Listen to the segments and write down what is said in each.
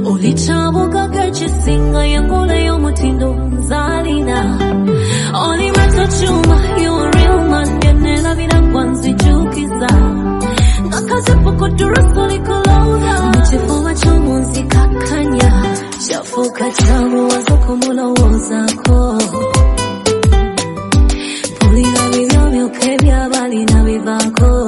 Ulichabuka gachisinga yangu leo mutindo zalina. Oli matachuma, you a real man. Genela vida kwanzi jukiza. Nakaze poko durasoli kuloza. Mchifuma chomonzi kakanya. Chafuka chamu wazoko mula wozako. Pulina vivyo miukebya bali na vivako.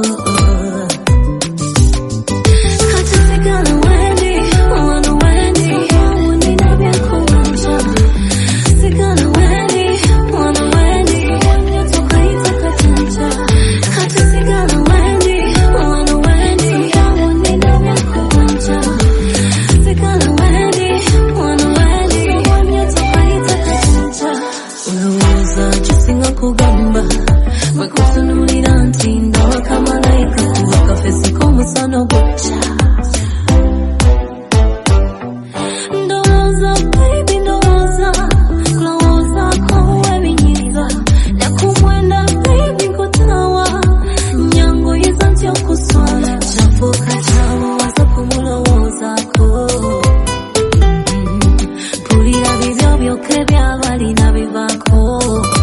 Kachisigana wendi, wana wendi. Wani na vyakuanja. Sigana wendi, wana wendi. Wanya toka itaka chanja. Kachisigana wendi, wana wendi. Wani na vyakuanja. Sigana wendi, wana wendi. Wanya toka itaka chanja. Uloza chisinga kugamba. Wekusunulira ntinda wakamalaika. Wakafesi kumusano bocha. Ndoza baby ndoza. Kloza kowe vinyiga. Nakumwenda baby kotawa. Nyango yizanti okuswala. Chafuka chamu waza kumula wozako. Pulira vivyo vyoke vya bali na vivako.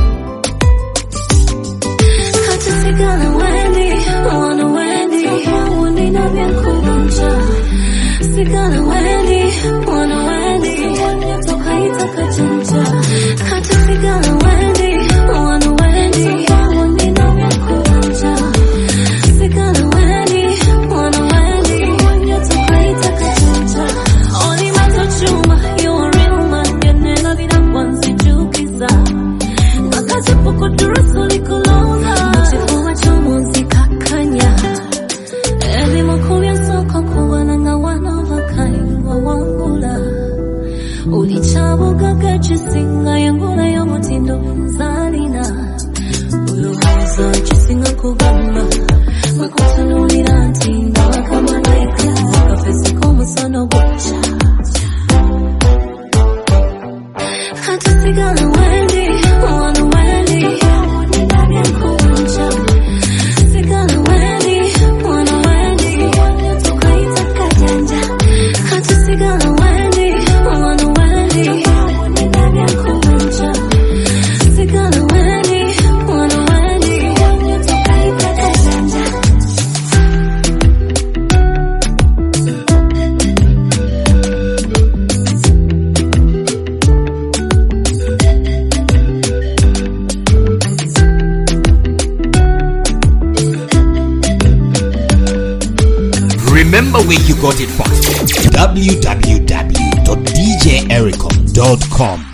Kachisigana wendi, wana wendi. Wani na vyakuanja. Sigana wendi, wana wendi. Wanya toka itaka chanja. Kachisigana wendi, wana wendi. Wani na vyakuanja. Sigana wendi, wana wendi. Wanya toka itaka chanja. Oli matachuma, you a real man. Genela vida kwanzi jukiza. Nakaze poko durasoli kuloza. Mchifuma chomonzi kakanya. Ebi makulia soko kuwana nga wanovakai wawangula. Ulichabuka gachisinga yangula ya mutindo zalina. Uloza chisinga kugamba. Wekutanulira ntinda wakamalaika. Wakafesi kumusano bocha. Kachisigana wendi, wana wendi. Wani na vyakuanja. Sigana wendi, wana wendi. Wanya toka itaka chanja. Kachisigana wendi, wana wendi. Wani na vyakuanja. Sigana wendi, wana wendi. Wanya toka itaka chanja. Remember where you got it from. www.djericom.com